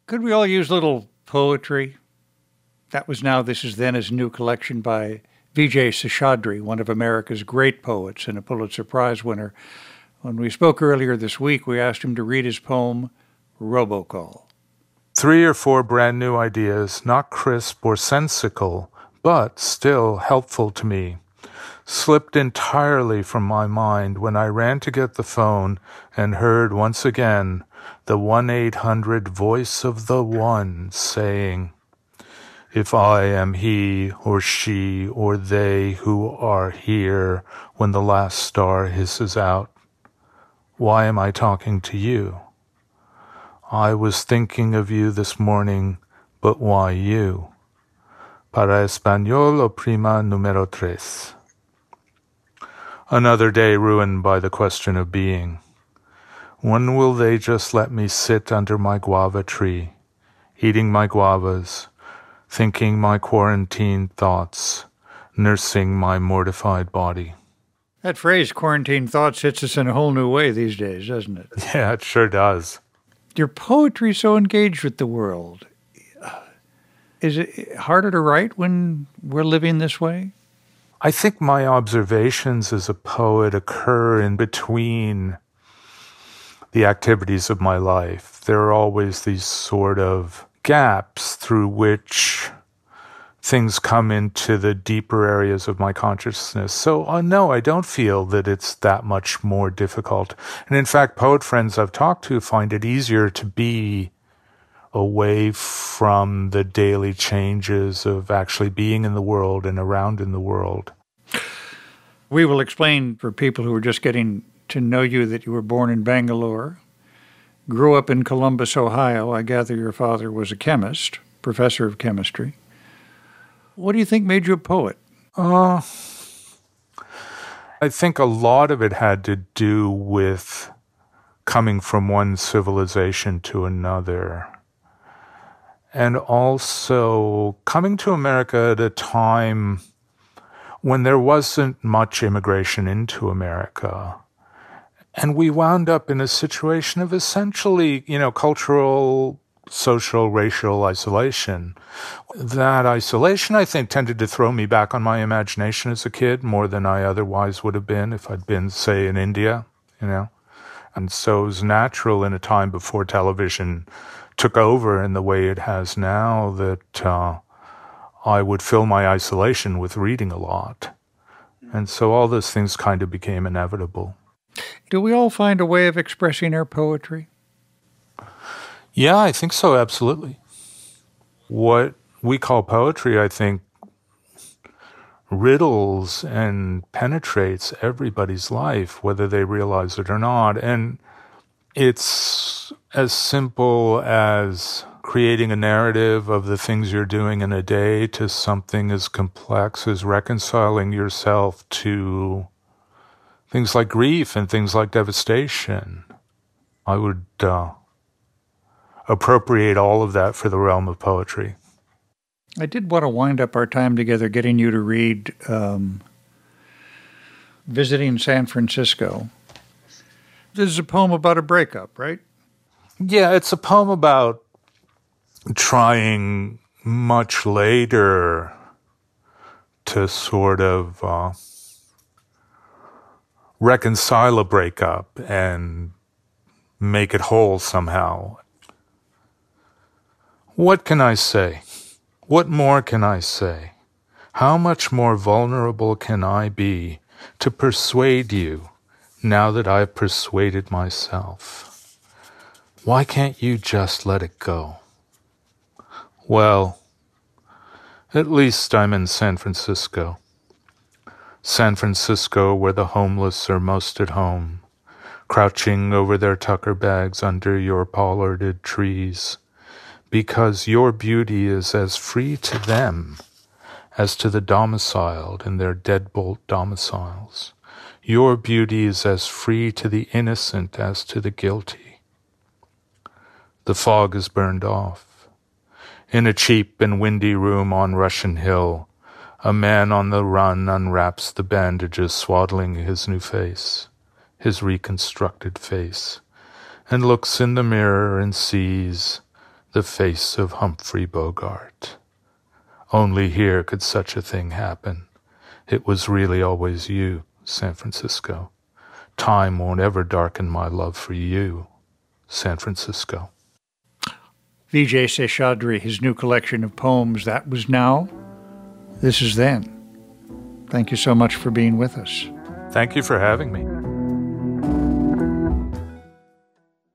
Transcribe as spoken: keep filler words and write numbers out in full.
Could we all use a little poetry? That was Now, This Is Then, is a new collection by Vijay Seshadri, one of America's great poets and a Pulitzer Prize winner. When we spoke earlier this week, we asked him to read his poem, Robocall. Three or four brand new ideas, not crisp or sensical, but still helpful to me, slipped entirely from my mind when I ran to get the phone and heard once again the one eight hundred voice of the one saying, "If I am he or she or they who are here when the last star hisses out, why am I talking to you? I was thinking of you this morning, but why you? Para Español oprima número tres." Another day ruined by the question of being. When will they just let me sit under my guava tree, eating my guavas, thinking my quarantine thoughts, nursing my mortified body? That phrase, quarantine thoughts, hits us in a whole new way these days, doesn't it? Yeah, it sure does. Your poetry's so engaged with the world. Is it harder to write when we're living this way? I think my observations as a poet occur in between the activities of my life. There are always these sort of gaps through which things come into the deeper areas of my consciousness. So, uh, no, I don't feel that it's that much more difficult. And in fact, poet friends I've talked to find it easier to be away from the daily changes of actually being in the world and around in the world. We will explain for people who are just getting to know you that you were born in Bangalore, grew up in Columbus, Ohio. I gather your father was a chemist, professor of chemistry. What do you think made you a poet? Uh, I think a lot of it had to do with coming from one civilization to another. And also coming to America at a time when there wasn't much immigration into America. And we wound up in a situation of essentially, you know, cultural, social, racial isolation. That isolation, I think, tended to throw me back on my imagination as a kid more than I otherwise would have been if I'd been, say, in India, you know. And so it was natural in a time before television took over in the way it has now that uh, I would fill my isolation with reading a lot. And so all those things kind of became inevitable. Do we all find a way of expressing our poetry? Yeah, I think so, absolutely. What we call poetry, I think, riddles and penetrates everybody's life, whether they realize it or not. And it's as simple as creating a narrative of the things you're doing in a day to something as complex as reconciling yourself to things like grief and things like devastation. I would uh, appropriate all of that for the realm of poetry. I did want to wind up our time together getting you to read um, Visiting San Francisco. This is a poem about a breakup, right? Yeah, it's a poem about trying much later to sort of uh, reconcile a breakup and make it whole somehow. What can I say? What more can I say? How much more vulnerable can I be to persuade you now that I've persuaded myself? Why can't you just let it go? Well, at least I'm in San Francisco. San Francisco, where the homeless are most at home, crouching over their tucker bags under your pollarded trees, because your beauty is as free to them as to the domiciled in their deadbolt domiciles. Your beauty is as free to the innocent as to the guilty. The fog is burned off. In a cheap and windy room on Russian Hill, a man on the run unwraps the bandages swaddling his new face, his reconstructed face, and looks in the mirror and sees the face of Humphrey Bogart. Only here could such a thing happen. It was really always you, San Francisco. Time won't ever darken my love for you, San Francisco. Vijay Seshadri, his new collection of poems, that was now, this is then. Thank you so much for being with us. Thank you for having me.